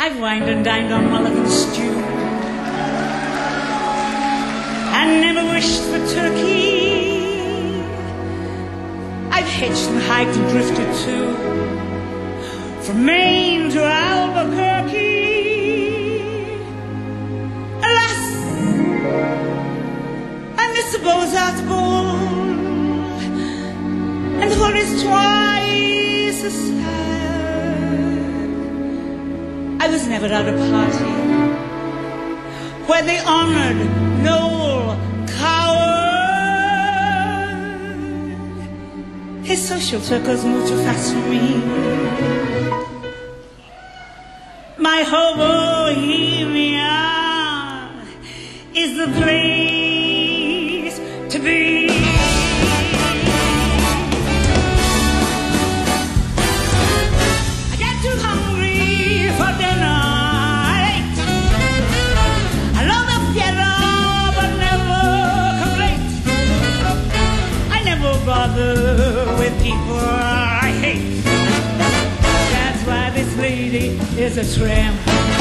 I've wined and dined on mulligan stew and never wished for turkey. I've hitched and hiked and drifted too, from Maine to Albuquerque. Alas, I miss the Beaux-Arts ball, and what is twice as sad, I was never at a party where they honored Noel Coward. His social circles move too fast for me. My Hobohemia is the place to be. I get too hungry for dinner. I ate. I love the theater, but never complain. I never bother with people I hate. That's why this lady is a tramp.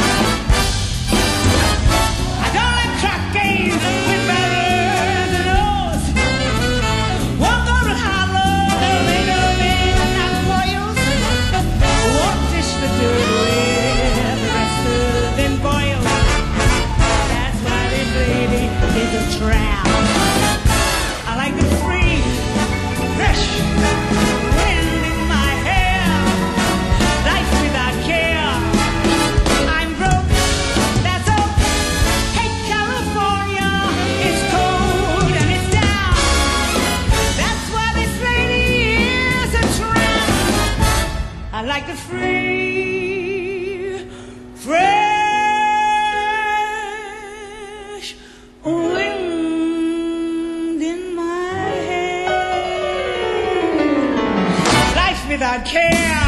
I don't like crack games with barrels and oars. Won't go to Harlow, the later men and boils. Won't dish the dirt with the rest of them boils. That's why this lady is a tramp. I like the free, fresh wind in my hair, life without care. I'm broke, that's okay. California, it's cold and it's down. That's why this lady is a tramp. I like the free, fresh wind in my hair, life without care.